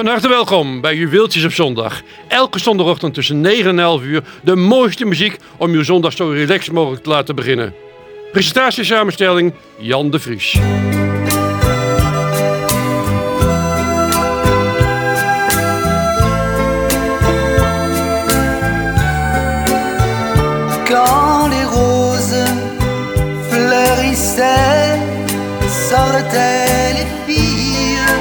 Van harte welkom bij Juweeltjes op zondag. Elke zondagochtend tussen 9 en 11 uur de mooiste muziek om uw zondag zo relaxed mogelijk te laten beginnen. Presentatie en samenstelling Jan de Vries. Quand les roses fleurissaient, sortaient les filles.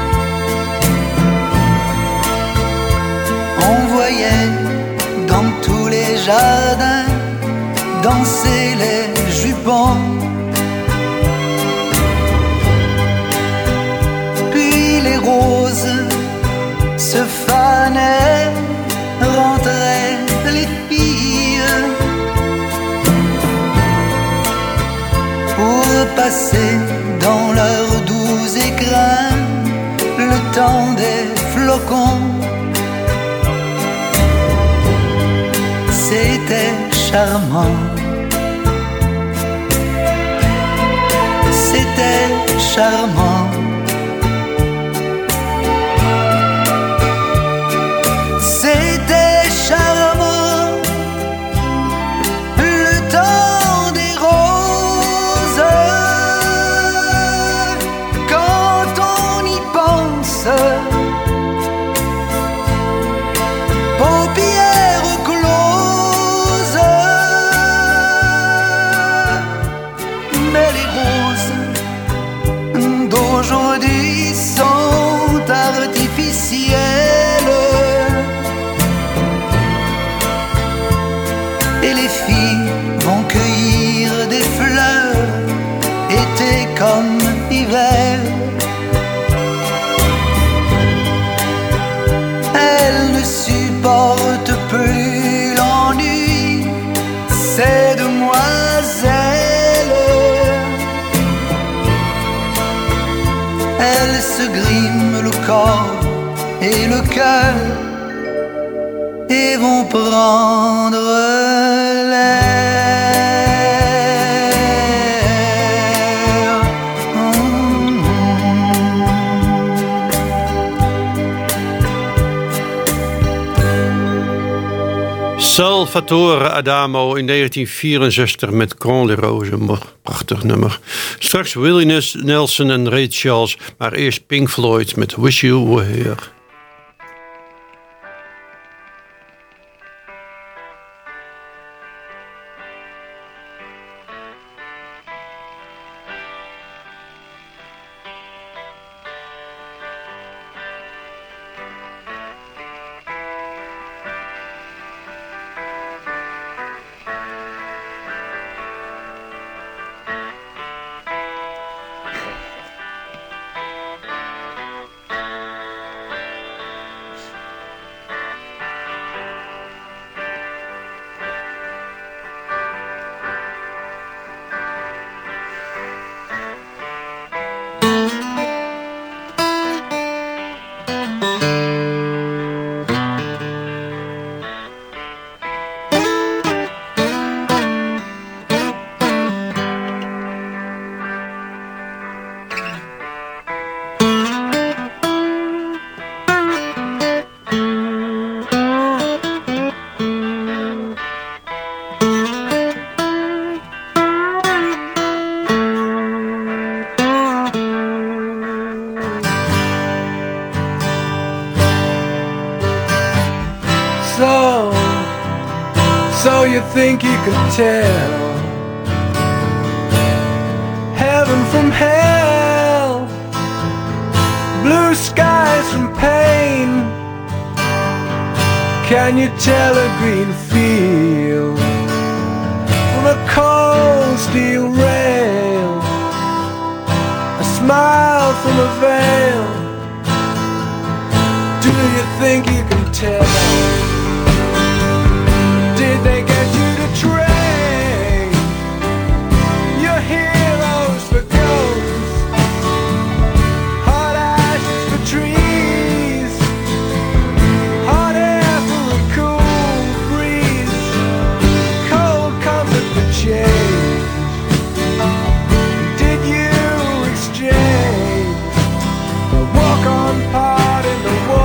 On voyait dans tous les jardins danser les jupons. Puis les roses se fanaient, rentraient les filles pour passer dans leurs doux écrins le temps des flocons. C'était charmant, c'était charmant. C'était charmant, le temps des roses. Quand on y pense, paupières closes. Mais les roses d'aujourd'hui sont artificielles. Et les filles vont cueillir des fleurs, été comme hiver. Elles ne supportent plus l'ennui, ces demoiselles. Elles se griment le corps et le cœur et vont prendre l'air. Salvatore Adamo in 1964 met Quand les Roses. Prachtig nummer. Straks Willie Nelson en Ray Charles, maar eerst Pink Floyd met Wish You Were Here. So you think you can tell heaven from hell, blue skies from pain? Can you tell a green field from a cold steel rail, a smile from a veil? Do you think you can tell? Did they get you to trade your heroes for ghosts, hot ashes for trees, hot air for a cool breeze, cold comfort for change? Did you exchange a walk-on part in the war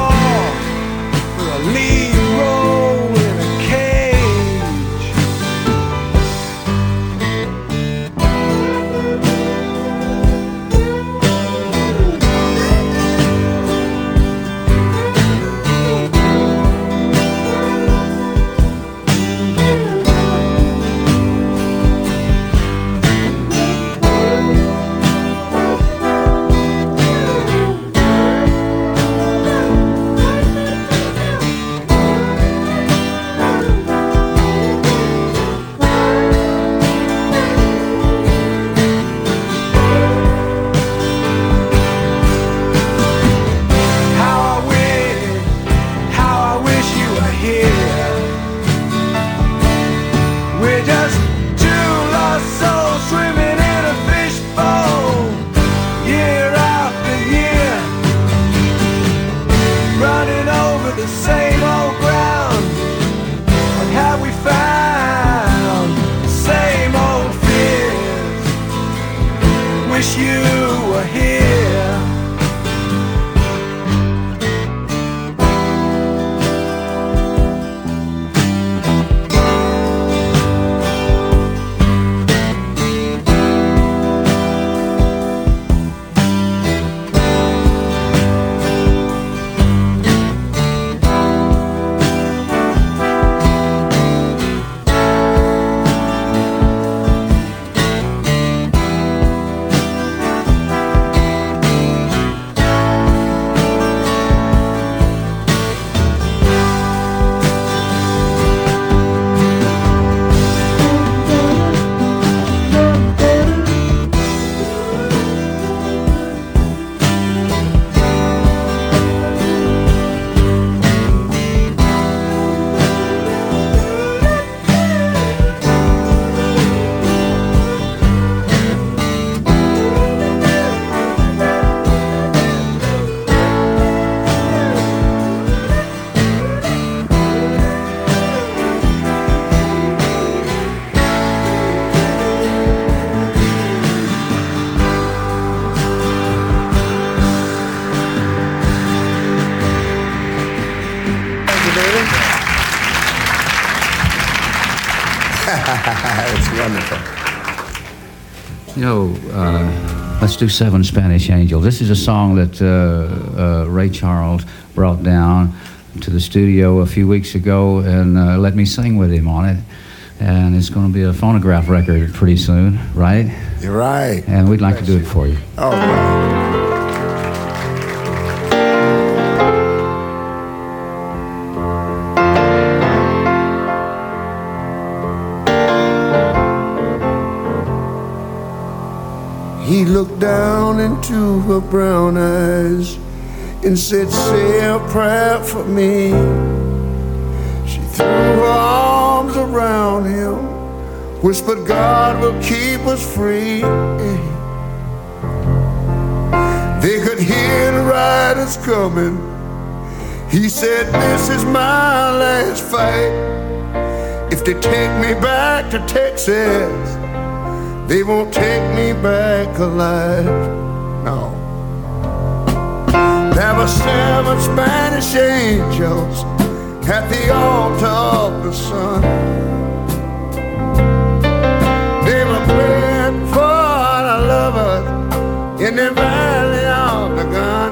wish you were here. It's wonderful. You know, let's do Seven Spanish Angels. This is a song that Ray Charles brought down to the studio a few weeks ago and let me sing with him on it. And it's going to be a phonograph record pretty soon, right? You're right. And we'd like to do it for you. Oh, wow. He looked down into her brown eyes and said, say a prayer for me. She threw her arms around him, whispered, God will keep us free. They could hear the riders coming. He said, this is my last fight. If they take me back to Texas, they won't take me back alive, no. There were 7 Spanish angels at the altar of the sun. They were praying for the lovers in the valley of the gun.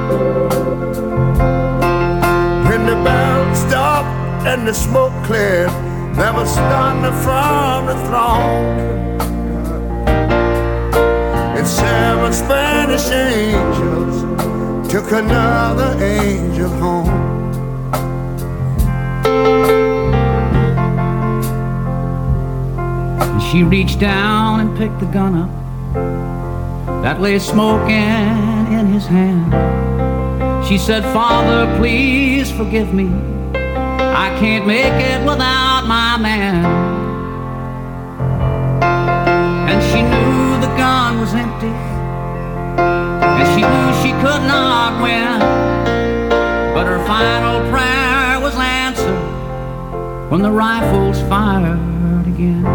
When the bell stopped and the smoke cleared, there was thunder from the throne. 7 Spanish angels took another angel home. And she reached down and picked the gun up that lay smoking in his hand. She said, Father, please forgive me. I can't make it without my man. And she knew the gun was empty, and she knew she could not win. But her final prayer was answered when the rifles fired again.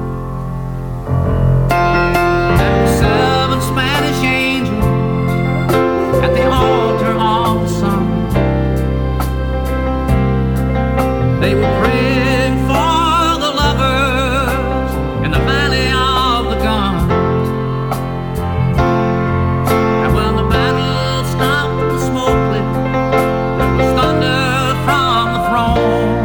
And 7 Spanish angels at the altar of the sun, they were praying for the lovers in the valley of the gun. And when the battle stopped, the smoke lit, there was thunder from the throne.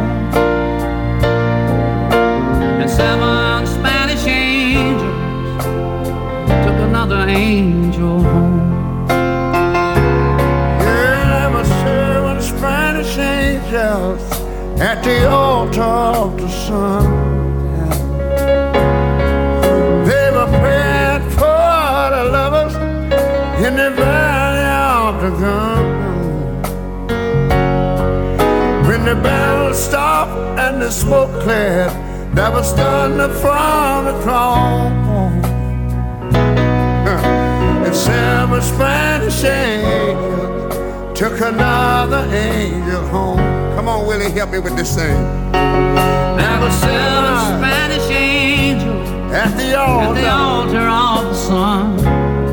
And 7 Spanish angels took another angel home. Yeah, there were 7 Spanish angels at the altar of the sun. They were praying for the lovers in the valley of the gun. When the battle stopped and the smoke cleared, there was thunder from the throne. And 7 Spanish angels took another angel home. Come on, Willie, help me with this thing. There were 7 Spanish angels at the altar of the sun.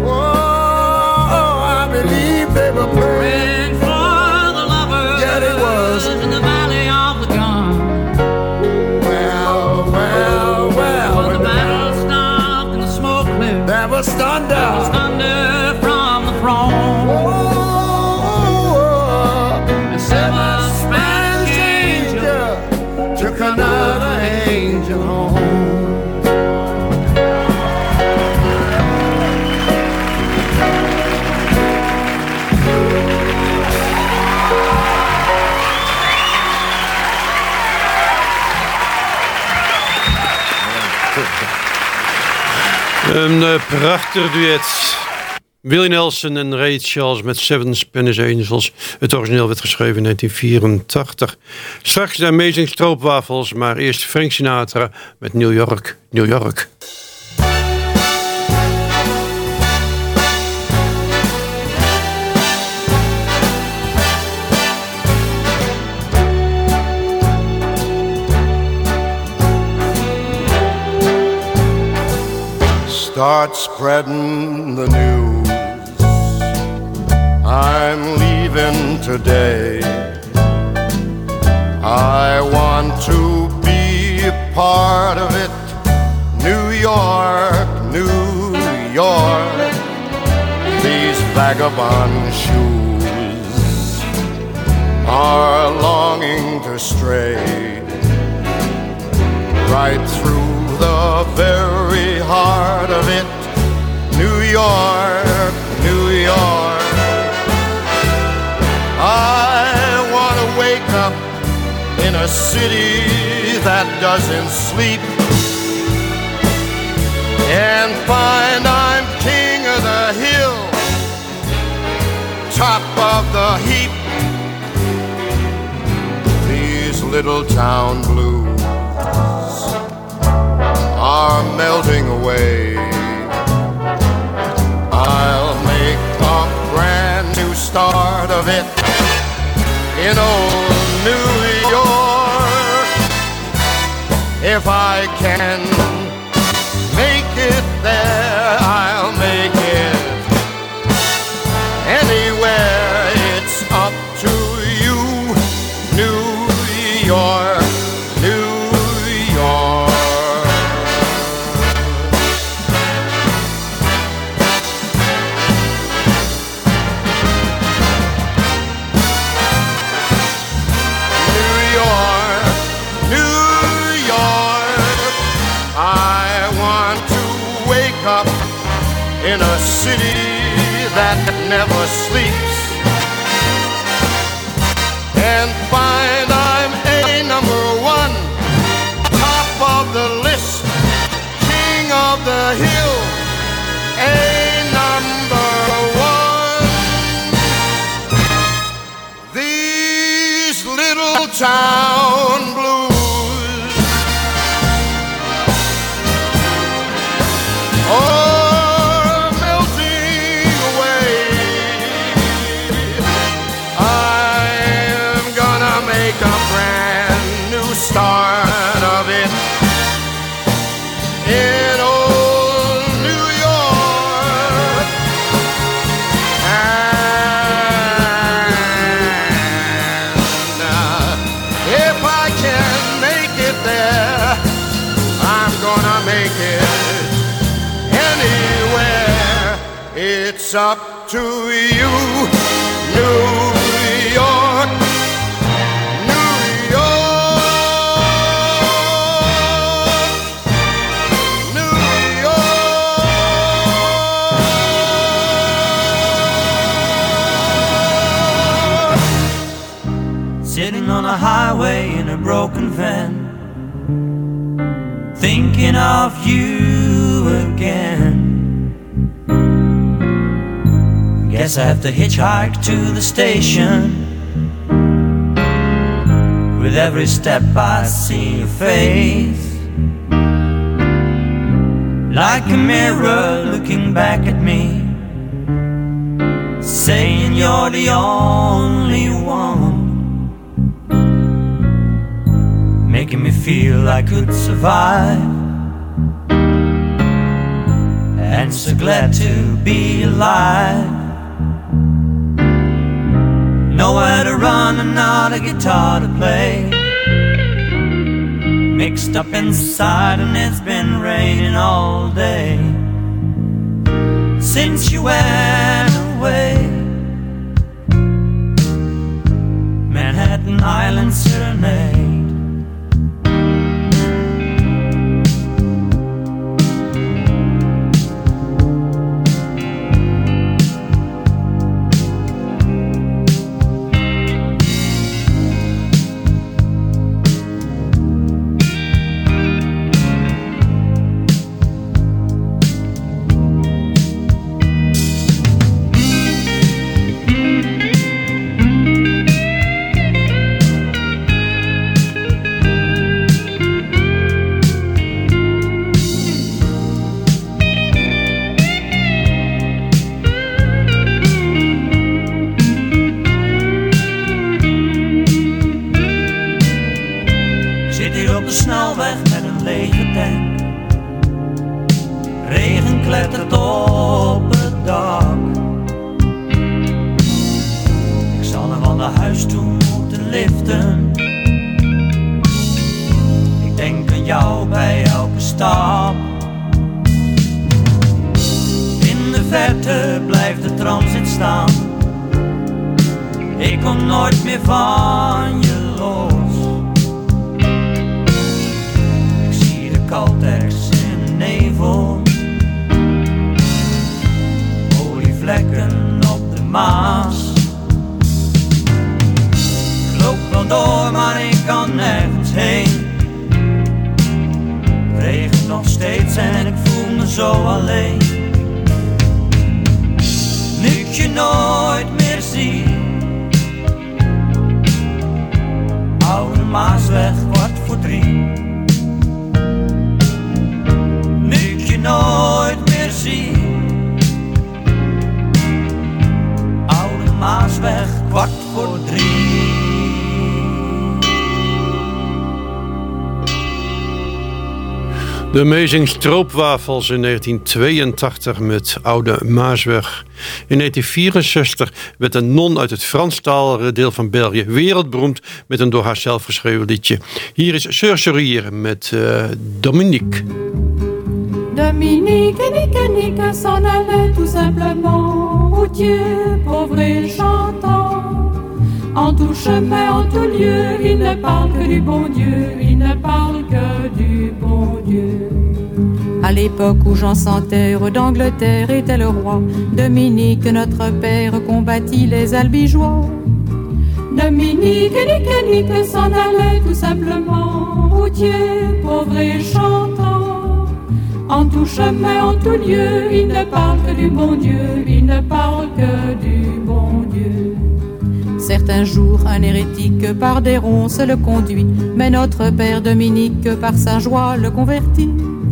Een prachtig duet. Willie Nelson en Ray Charles met Seven Spanish Angels. Het origineel werd geschreven in 1984. Straks de Amazing Stroopwafels, maar eerst Frank Sinatra met New York, New York. Start spreading the news. I'm leaving today. I want to be a part of it. New York, New York. These vagabond shoes are longing to stray right through the very heart of it. New York, New York. I want to wake up in a city that doesn't sleep and find I'm king of the hill, top of the heap. These little town blues are melting away. I'll make a brand new start of it in old New York. If I can make it there, I'll make it anywhere. It's up to you, New York, New York. In a city that never sleeps and find I'm a number one, top of the list, king of the hill, a number one. These little town blues start of it in old New York. And if I can make it there, I'm gonna make it anywhere. It's up to you, New York. Sitting on a highway in a broken van, thinking of you again. Guess I have to hitchhike to the station. With every step I see your face, like a mirror looking back at me, saying you're the only one, making me feel I could survive, and so glad to be alive. Nowhere to run and not a guitar to play, mixed up inside and it's been raining all day since you went away. Manhattan Island Serenade. verte blijft de transit staan. Ik kom nooit meer van je los. Ik zie de Caltex in de nevel. Olievlekken op de Maas. Ik loop wel door, maar ik kan nergens heen. Het regent nog steeds en ik voel me zo alleen. Nu ik je nooit meer zie. Oude Maasweg, 2:15. Nu ik je nooit meer zie. Oude Maasweg, 2:15. De Amazing Stroopwafels in 1982 met Oude Maasweg. In 1964 werd een non uit het Franstalige deel van België wereldberoemd met een door haar zelf geschreven liedje. Hier is Surcerier met Dominique. Dominique, Nique, Nique s'en allait tout simplement, routier, pauvre et chantant. En tout chemin, en tout lieu, il ne parle que du bon Dieu, il ne parle que du bon Dieu. À l'époque où Jean sans terre d'Angleterre était le roi, Dominique, notre père, combattit les albigeois. Dominique, Nique, Nique s'en allait tout simplement, routier, pauvre et chantant. En tout chemin, en tout lieu, il ne parle que du bon Dieu, il ne parle que du bon Dieu. Certains jours, un hérétique par des ronces le conduit, mais notre père Dominique par sa joie le convertit.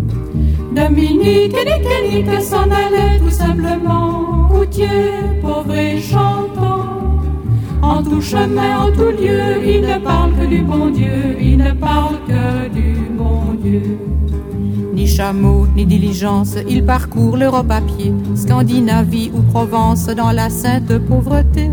Dominique, Nique, Nique s'en allait tout simplement, routier, pauvre et chantant. En tout chemin, en tout lieu, il ne parle que du bon Dieu, il ne parle que du bon Dieu. Ni chameau, ni diligence, il parcourt l'Europe à pied, Scandinavie ou Provence dans la sainte pauvreté.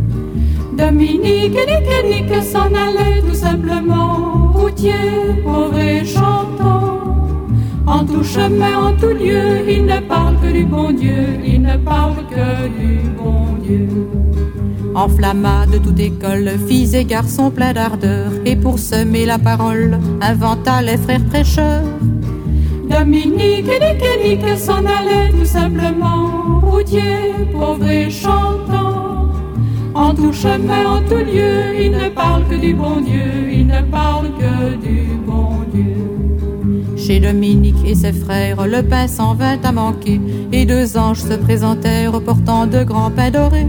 Dominique, Nique, Nique s'en allait tout simplement, routier, pauvre et chantant. En tout chemin, en tout lieu, il ne parle que du bon Dieu, il ne parle que du bon Dieu. Enflamma de toute école, filles et garçons pleins d'ardeur, et pour semer la parole, inventa les frères prêcheurs. Dominique, Nique, Nique s'en allait tout simplement, routier, pauvre et chantant. En tout chemin, en tout lieu, il ne parle que du bon Dieu, il ne parle que du bon Dieu. Chez Dominique et ses frères, le pain s'en vint à manquer, et 2 anges se présentèrent portant de grands pains dorés.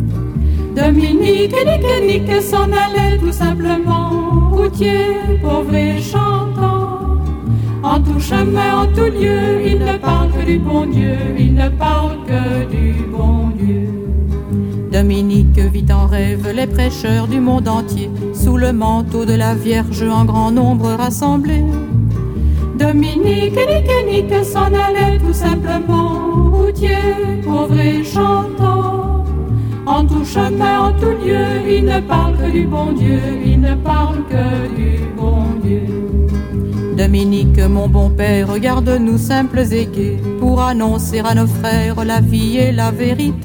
Dominique, Nique, Nique s'en allait tout simplement, routier, pauvre et chantant. En tout chemin, en tout lieu, il ne parle que du bon Dieu, il ne parle que du bon Dieu. Dominique vit en rêve les prêcheurs du monde entier, sous le manteau de la Vierge en grand nombre rassemblés. Dominique, Nique, Nique s'en allait tout simplement, routier, pauvre et chantant. En tout chemin, en tout lieu, il ne parle que du bon Dieu, il ne parle que du bon Dieu. Dominique, mon bon père, regarde-nous simples et gais, pour annoncer à nos frères la vie et la vérité.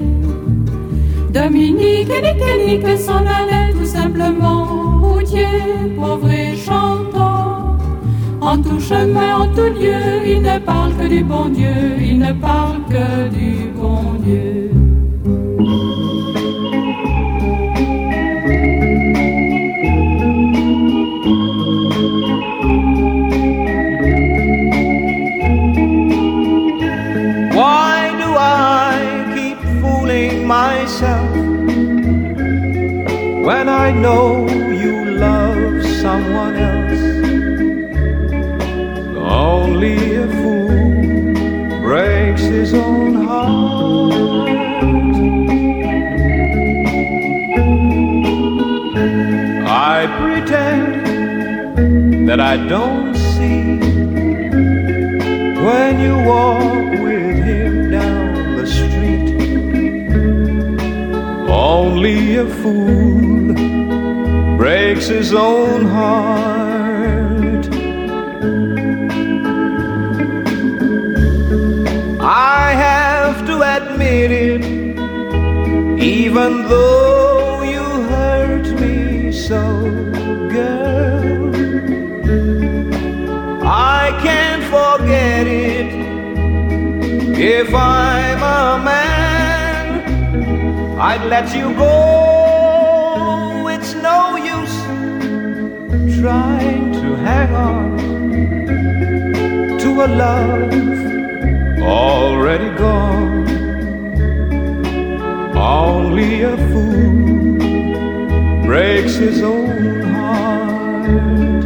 Dominique, Nique, Nique s'en allait tout simplement, routier, pauvre et chantant. En tout chemin, en tout lieu, il ne parle que du bon Dieu, il ne parle que du bon Dieu. Why do I keep fooling myself when I know you love someone else? Only a fool breaks his own heart. I pretend that I don't see when you walk with him down the street. Only a fool breaks his own heart. I have to admit admit it, even though you hurt me so, girl. I can't forget it. If I'm a man, I'd let you go. It's no use trying to hang on to a love already gone. Only a fool breaks his own heart.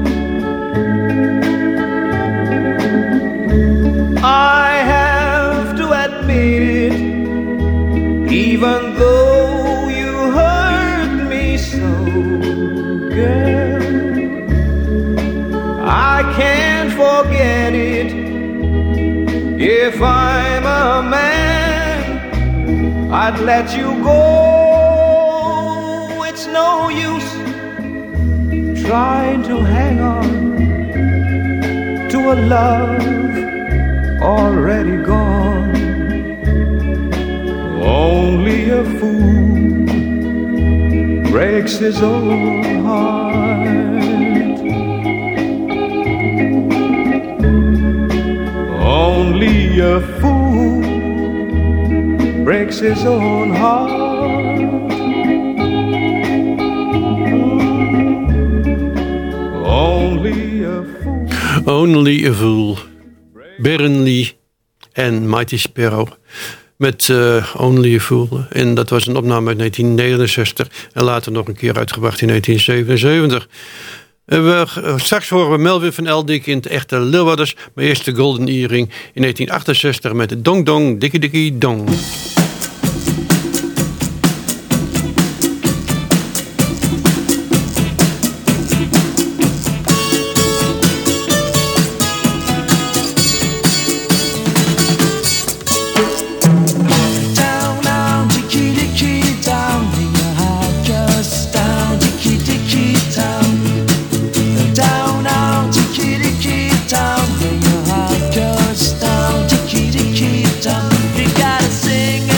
I have to admit it, even though you hurt me so, girl. I can't forget it. If I'm a man, I'd let you go. It's no use trying to hang on to a love already gone. Only a fool breaks his own heart. Only a fool breaks his own heart. Only a fool. Only a Fool. Bernley en Mighty Sparrow met Only a Fool. En dat was een opname uit 1969 en later nog een keer uitgebracht in 1977. Straks horen we Melvin van Eldik in het echte Lilwaders, maar eerst de Golden Earring in 1968 met de Dong Dong Dikkie Dikkie Dong. Sing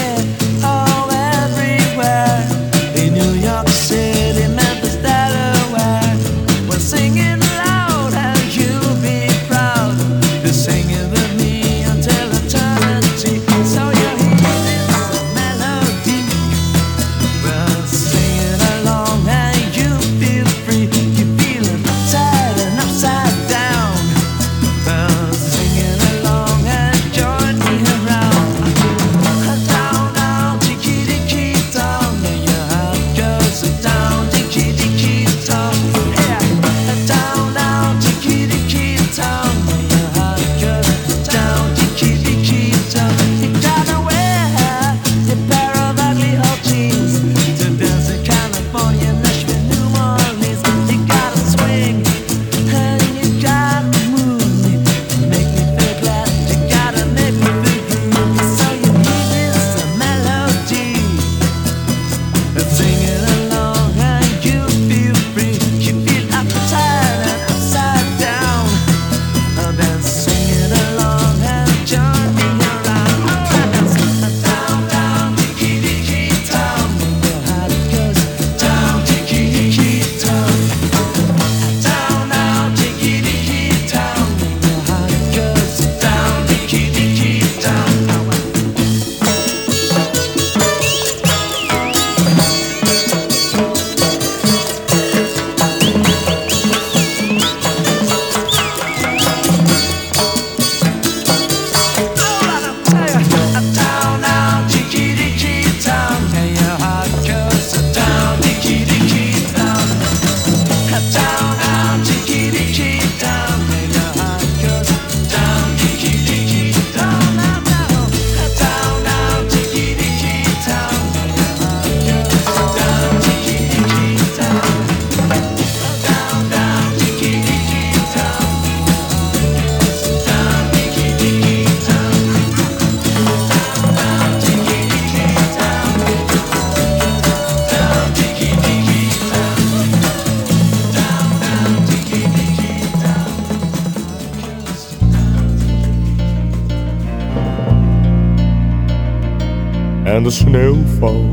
en de sneeuw valt.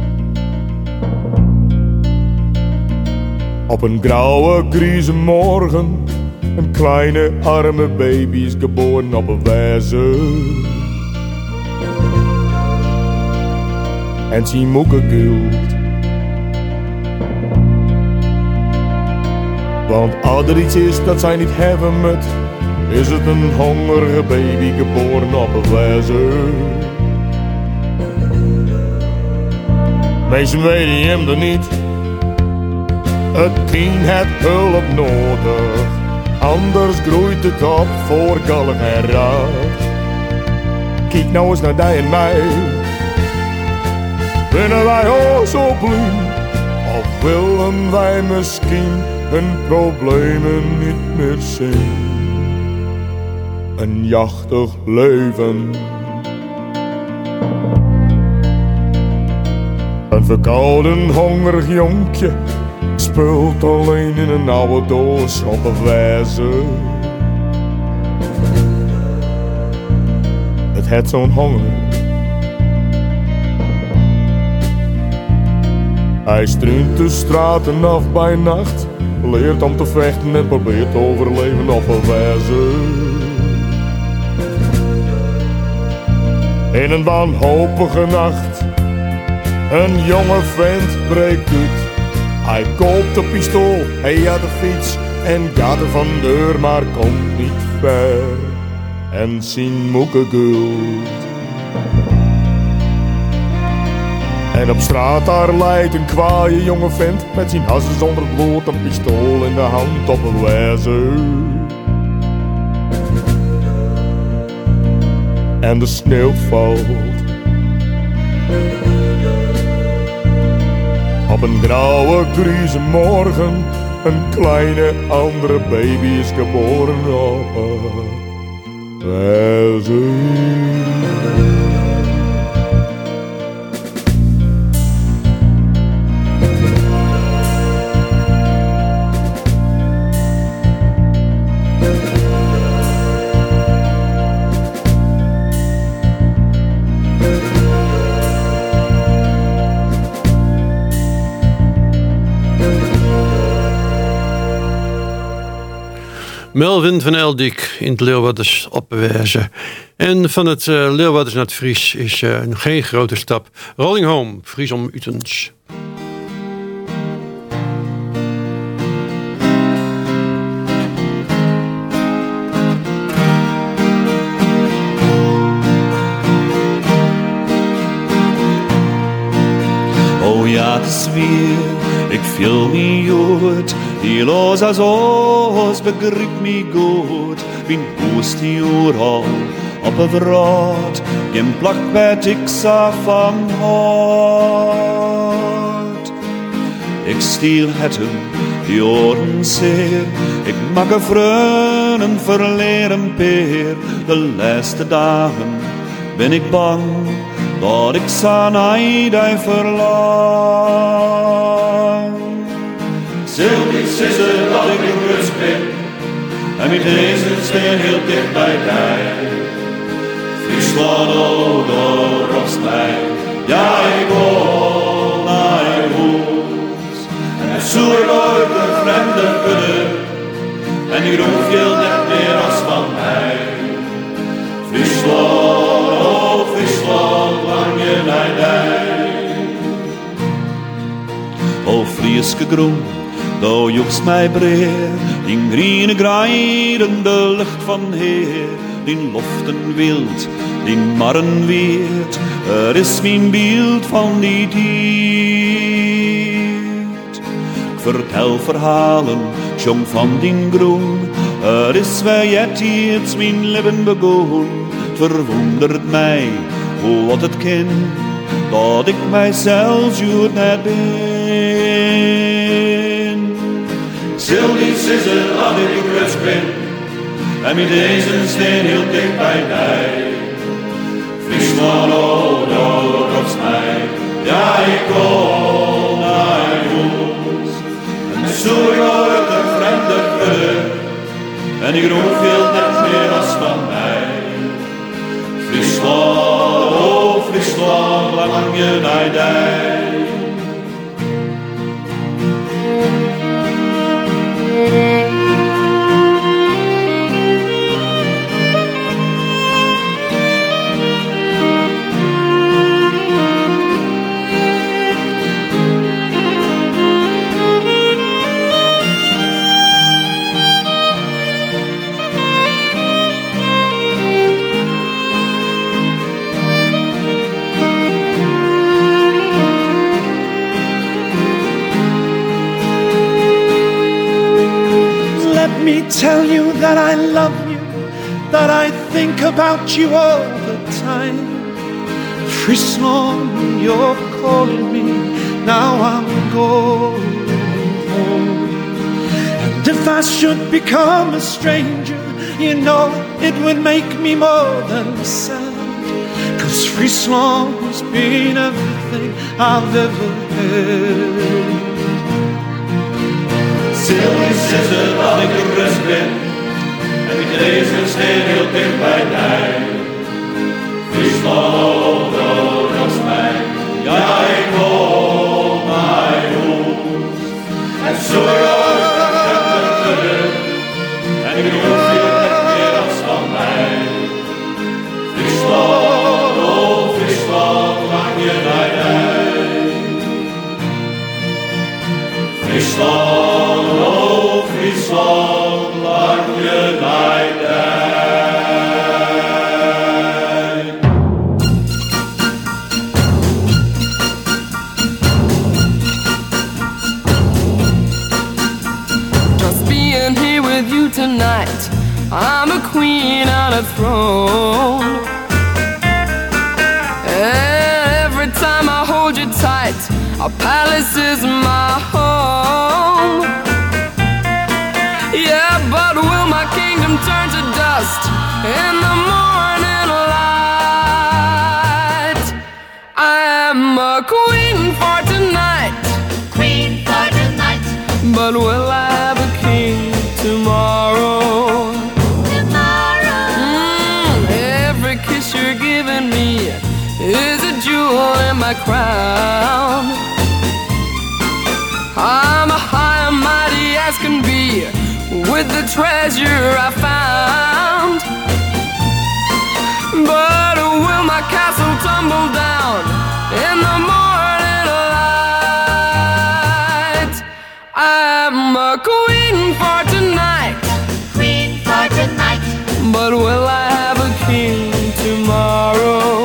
Op een grauwe, grieze morgen, een kleine arme baby is geboren op een wijze. En zijn moeke gilt. Want als er iets is dat zij niet hebben moet, is het een hongerige baby geboren op een wijze. Mensen weten hem er niet. Het kind heeft hulp nodig, anders groeit het op voor gallig en raad. Kijk nou eens naar die en mij. Binnen wij ook zo bloem, of willen wij misschien hun problemen niet meer zien? Een jachtig leven. Een verkouden, hongerig jonkje speelt alleen in een oude doos op een wijze. Het heeft zo'n honger. Hij struint de straten af bij nacht, leert om te vechten en probeert te overleven op een wijze. In een wanhopige nacht, een jonge vent breekt uit. Hij koopt een pistool, hij had een fiets en gaat er van deur, maar komt niet ver. En zijn moeke gult. En op straat daar leidt een kwaaie jonge vent met zijn hassen zonder bloed, een pistool in de hand op een wijze. En de sneeuw valt. Op een grauwe, grieze morgen, een kleine andere baby is geboren op een wijze. Melvin van Eldik in het Leeuwarders opbewijzen. En van het Leeuwarders naar het Fries is nog geen grote stap. Rolling Home, Fries om Utens. Oh ja, het is weer, ik viel me goed. Die los als ons begrijpt me goed. Bin boos die al op een verraad. Geen plak bij Dixa van hart. Ik stiel het hem, die oren zeer. Ik mag een vreun verleren peer. De laatste dagen ben ik bang dat ik zijn eide verlang. Sylvie sissen dat ik een rust ben, en met deze steen heel dicht bij mij. Friesland, oh, daar rost mij, ja, ik wil naar huis. En zo ik uit de vreemde kudde, en die roep je net meer als van mij. Friesland, oh, Friesland, lang je naar dij. O Frieske groen, do joegst mij breer, die groene graaien de lucht van Heer, die loften wild, die marren weert, is mijn beeld van die tijd. Ik vertel verhalen, jong van die groen, is wij het iets mijn leven begon. Verwondert mij, hoe wat het ken, dat ik mijzelf juurt net ben. Sylvie sissen dat ik gerust ben, en met deze steen heel dicht bij mij. Friesland, oh, daar ropt mij, ja, ik kom naar huis. En zo ik uit de vreemde kudde, en ik roep veel net meer als van mij. Friesland, oh, Friesland, lange nijdij. Let me tell you that I love you, that I think about you all the time. Frisson, you're calling me, now I'm going home. And if I should become a stranger, you know it would make me more than sad. 'Cause Frisson's been everything I've ever had. Stil is het dat ik gerust ben, en ik deze steen heel dicht bij mij. Friesland door mij, ja ik hoor mij hoest. En zo ik heb het geluk, en ik hoef je net meer afstand mij. Friesland, oh Friesland, lang je nijdij. Friesland, oh Friesland, lang je nijdij. Just being here with you tonight, I'm a queen on a throne. Every time I hold you tight, our palace is my home. Yeah, but will my kingdom turn to dust in the morning light? I am a queen for tonight, Queen for tonight, but will I have a king tomorrow? Every kiss you're giving me is a jewel in my crown. I'm a high and mighty as can be with the treasure I found. But will my castle tumble down in the morning light? I'm a queen for tonight, Queen for tonight, but will I have a king tomorrow?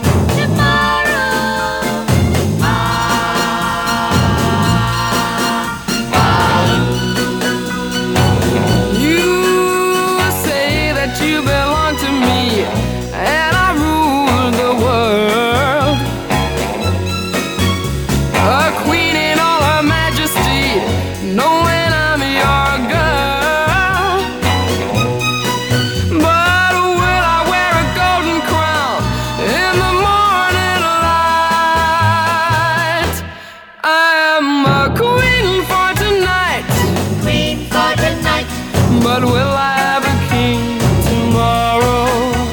But will I have a king tomorrow?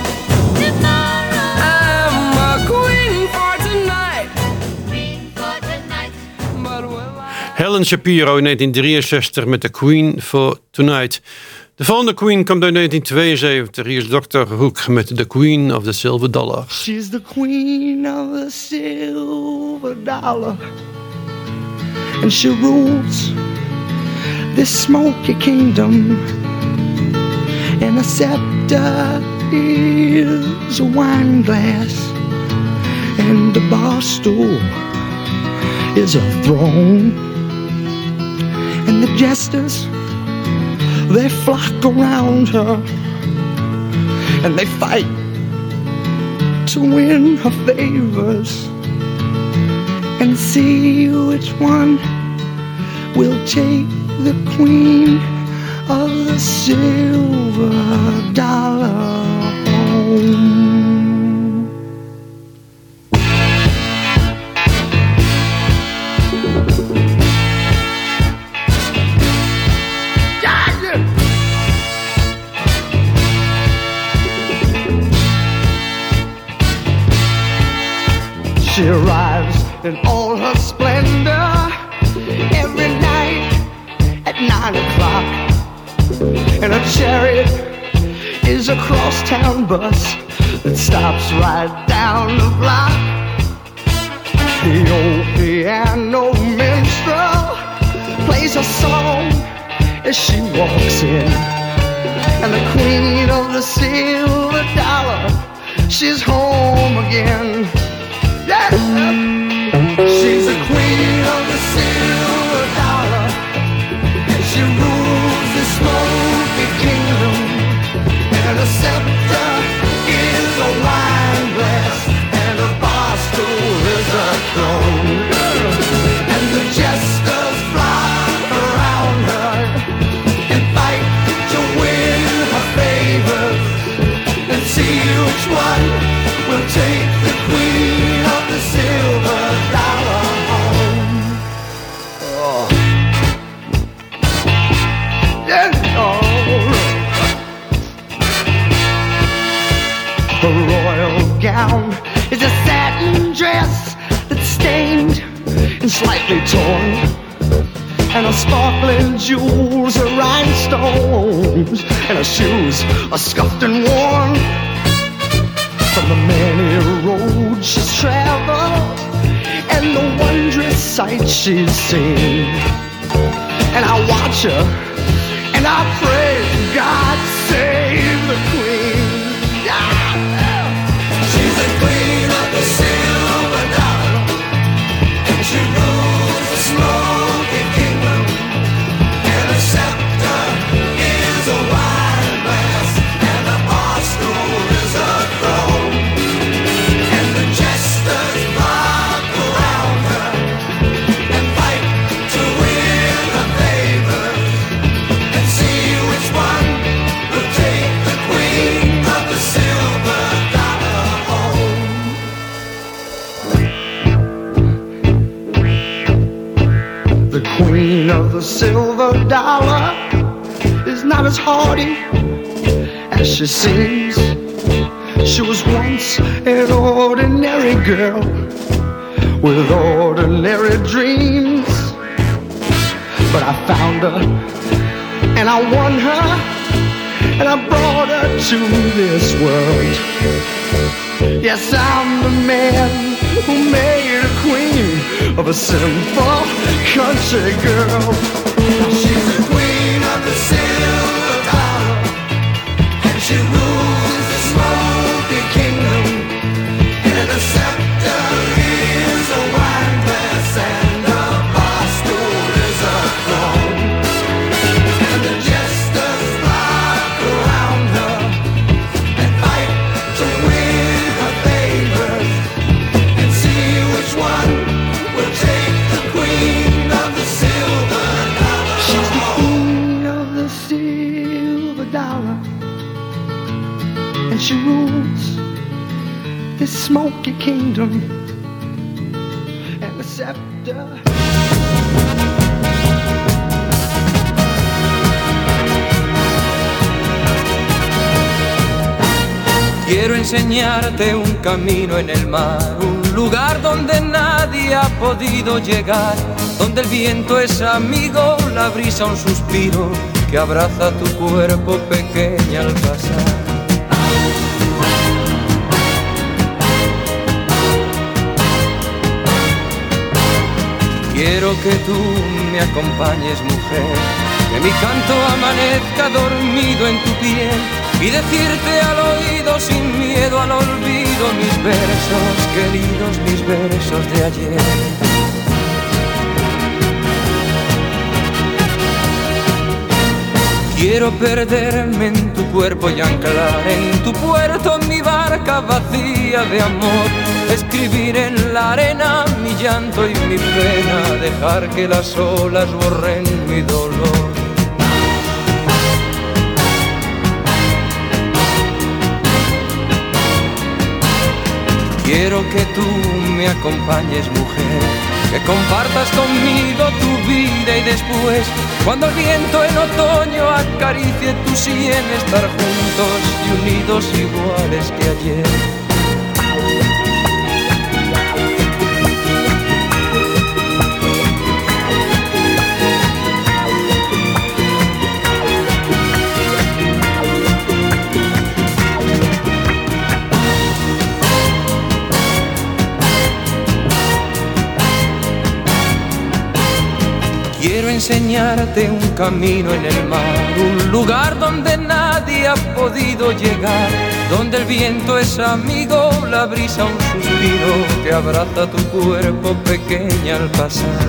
I'm a queen for tonight, Queen for tonight. but will I... Helen Shapiro in 1963 met The Queen for Tonight. De volgende Queen komt uit 1972. Hier is Dr. Hook met The Queen of the Silver Dollar. She's the queen of the silver dollar, and she rules this smoky kingdom. And a scepter is a wine glass, and the bar stool is a throne. And the jesters, they flock around her, and they fight to win her favors, and see which one will take the queen of the silver dollar home. She She arrives in all her splendor every night at 9 o'clock. And her chariot is a crosstown bus that stops right down the block. The old piano minstrel plays a song as she walks in. And the queen of the silver dollar, she's home again. Yeah. She's the queen of the silver dollar, and she rules this smoky kingdom. And a scepter is a wine glass, and a bar stool is a throne. And the jesters flock around her and fight to win her favor, and see which one will take the queen of the silver dollar home. Oh. Yeah, oh. Her royal gown is a satin dress that's stained and slightly torn, and her sparkling jewels are rhinestones, and her shoes are scuffed and worn from the many roads she's traveled and the wondrous sights she's seen. And I watch her and I pray, God save the queen. She's the queen of the silver dollar, and she rules the smoky kingdom. And a scepter is a wine glass, and the bar stool is a throne. And the jesters flock around her and fight to win her favor, and see which one will take the queen of the silver dollar home. The queen of the silver dollar is not as hardy as she seems. She was once an ordinary girl with ordinary dreams. But I found her and I won her, and I brought her to this world. Yes, I'm the man who made a queen of a simple country girl. She's the queen of the silver dollar, and she rules the smoky kingdom. And the scepter is a wine glass, and the bar stool is a throne. And the jesters flock around her and fight to win her favor, and see which one will take the queen of the silver dollar. She's the queen of the silver dollar, and she rules this smoky kingdom. And the scepter. Quiero enseñarte un camino en el mar, un lugar donde nadie ha podido llegar, donde el viento es amigo, la brisa un suspiro que abraza tu cuerpo pequeña al pasar. Quiero que tú me acompañes, mujer, que mi canto amanezca dormido en tu piel, y decirte al oído sin miedo al olvido mis versos queridos, mis versos de ayer. Quiero perderme en tu cuerpo y anclar en tu puerto mi barca vacía de amor, escribir en la arena mi llanto y mi pena, dejar que las olas borren mi dolor. Quiero que tú me acompañes, mujer, que compartas conmigo tu vida y después, cuando el viento en otoño acaricie tu sien, estar juntos y unidos iguales que ayer. enseñarte un camino en el mar, un lugar donde nadie ha podido llegar, donde el viento es amigo, la brisa un suspiro que abraza tu cuerpo pequeña al pasar.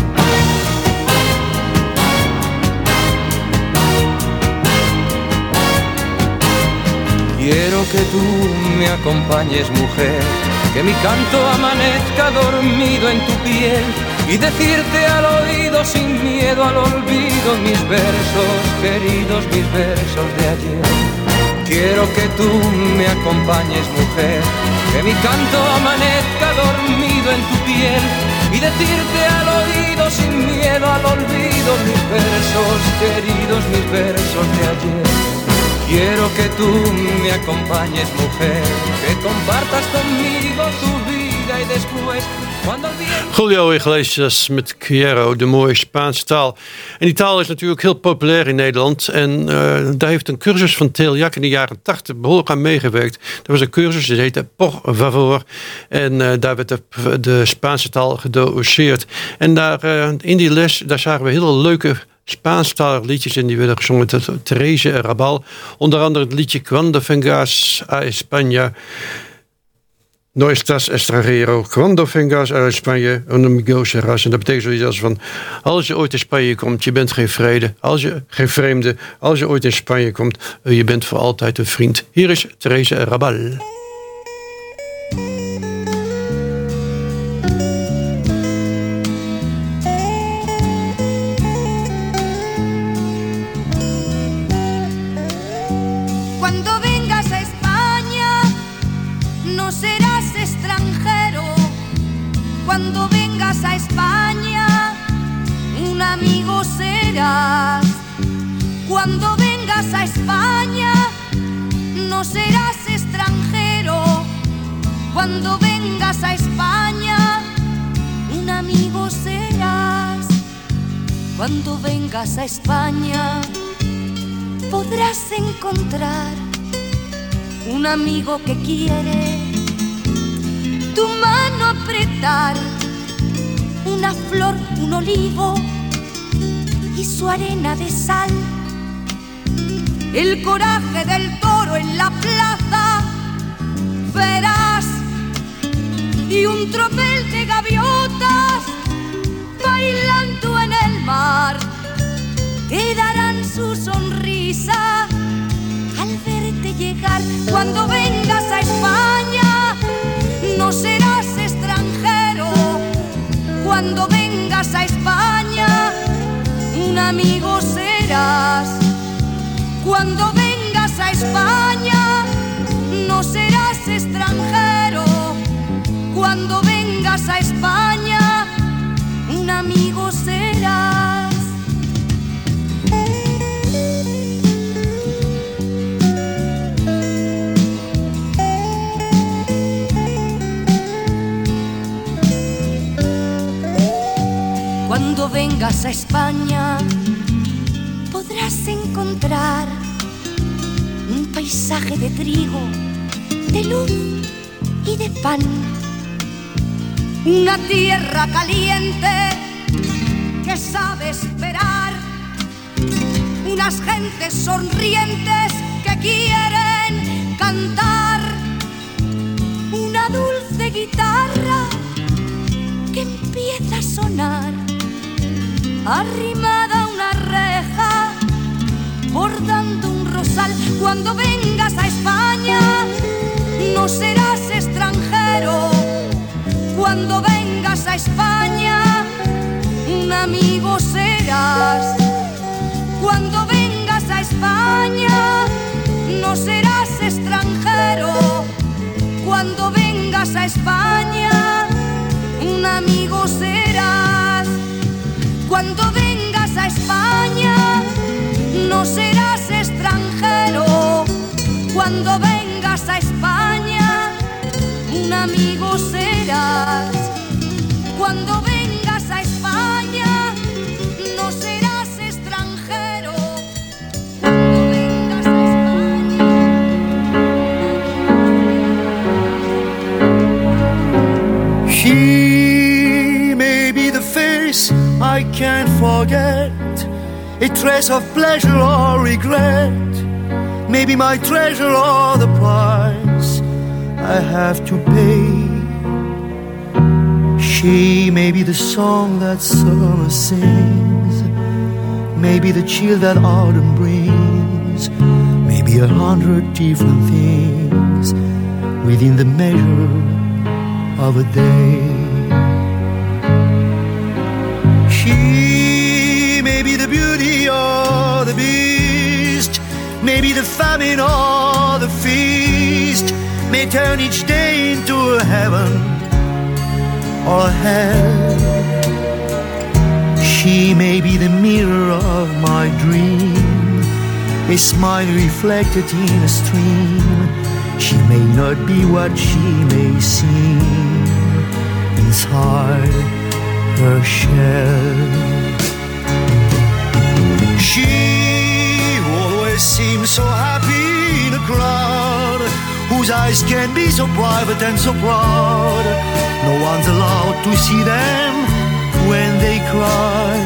Quiero que tú me acompañes, mujer, que mi canto amanezca dormido en tu piel y decirte al oído sin miedo al olvido mis versos queridos, mis versos de ayer. Quiero que tú me acompañes, mujer, que mi canto amanezca dormido en tu piel y decirte al oído sin miedo al olvido mis versos queridos, mis versos de ayer. Quiero que tú me acompañes, mujer, que compartas conmigo tu vida y después cuando el viento... Julio Iglesias met Quiero, de mooie Spaanse taal. En die taal is natuurlijk heel populair in Nederland. En daar heeft een cursus van Teljak in de jaren 80 behoorlijk aan meegewerkt. Er was een cursus, die heette Por Favor. En daar werd de Spaanse taal gedoseerd. En daar, in die les, daar zagen we hele leuke Spaanstalige liedjes in die werden gezongen door Teresa Rabal. Onder andere het liedje Cuando vengas a España. No estás extranjero. Cuando vengas a España. Un amigo serás. En dat betekent zoiets als van, als je ooit in Spanje komt, je bent geen geen vreemde. Als je ooit in Spanje komt, je bent voor altijd een vriend. Hier is Teresa Rabal. Cuando vengas a España, un amigo serás. Cuando vengas a España, no serás extranjero. Cuando vengas a España, un amigo serás. Cuando vengas a España, podrás encontrar un amigo que quiere tu mano apretar, una flor, un olivo y su arena de sal, el coraje del toro en la plaza verás, y un tropel de gaviotas bailando en el mar te darán su sonrisa al verte llegar. Cuando vengas a España, no serás extranjero. Cuando vengas a España, un amigo serás. Cuando vengas a España, no serás extranjero. Cuando vengas a España, un amigo serás. Cuando vengas a España, podrás encontrar un paisaje de trigo, de luz y de pan, una tierra caliente que sabe esperar, unas gentes sonrientes que quieren cantar, una dulce guitarra que empieza a sonar, arrimada a una reja, bordando un rosal. Cuando vengas a España, no serás extranjero. Cuando vengas a España, un amigo serás. Cuando vengas a España, no serás extranjero. Cuando vengas a España, un amigo serás. Cuando vengas a España, no serás extranjero. Cuando vengas a España, un amigo serás. Cuando vengas a España, no serás extranjero. Cuando vengas a España. She may be the fairest I can't forget a trace of pleasure or regret. Maybe my treasure or the price I have to pay. She may be the song that summer sings, maybe the chill that autumn brings, maybe 100 different things within the measure of a day. She may be the beauty or the beast, maybe the famine or the feast, may turn each day into a heaven or hell. She may be the mirror of my dream, a smile reflected in a stream. She may not be what she may seem inside her shell. She always seems so happy in a crowd, whose eyes can be so private and so proud. No one's allowed to see them when they cry.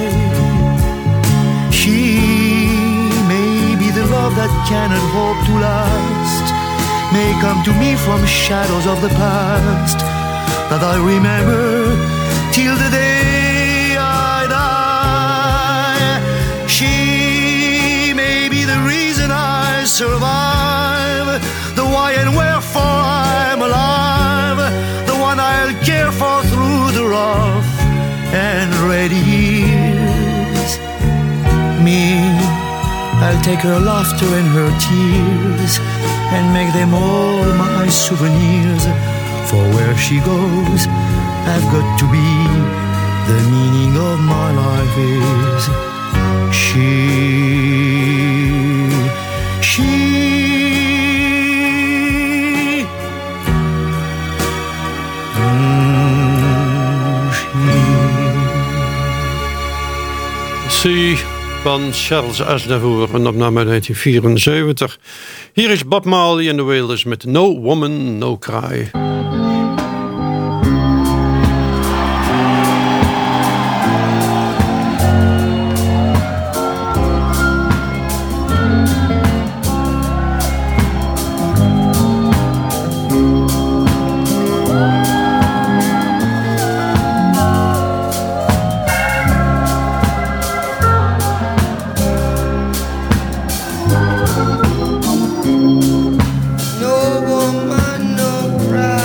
She may be the love that cannot hope to last, may come to me from shadows of the past that I remember till the day I die. She may be the reason I survive, the why and wherefore I'm alive, the one I'll care for through the rough and ready years. Me, I'll take her laughter and her tears and make them all my souvenirs. For where she goes, I've got to be. The meaning of my life is she. Sea van Charles Aznavour, een opname uit 1974. Hier is Bob Marley en de Wailers met No Woman, No Cry. No woman, no cry.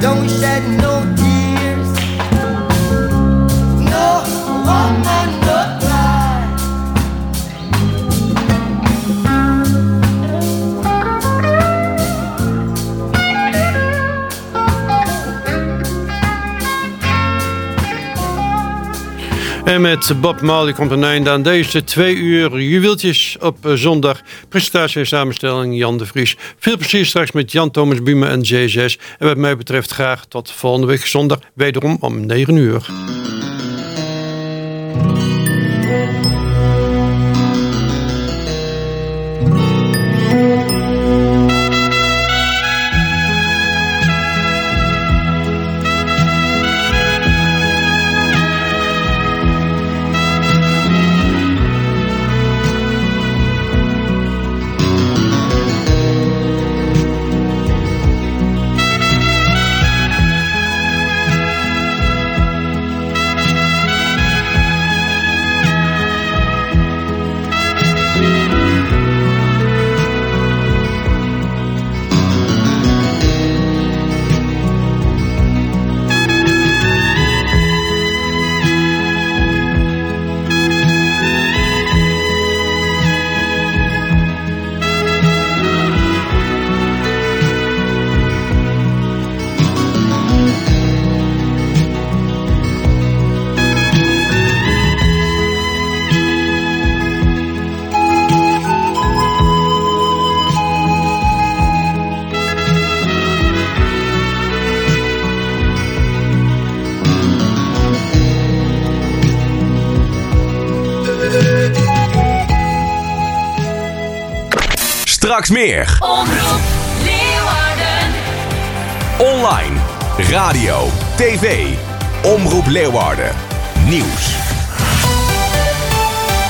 don't shed no tears. No woman, no cry. En met Bob Marley komt een einde aan deze 2 uur juweeltjes op zondag. Presentatie en samenstelling Jan de Vries. Veel plezier straks met Jan Thomas Buma en J6. En wat mij betreft graag tot volgende week zondag. Wederom om 9 uur. Straks meer. Omroep Leeuwarden. Online, radio, tv. Omroep Leeuwarden. Nieuws.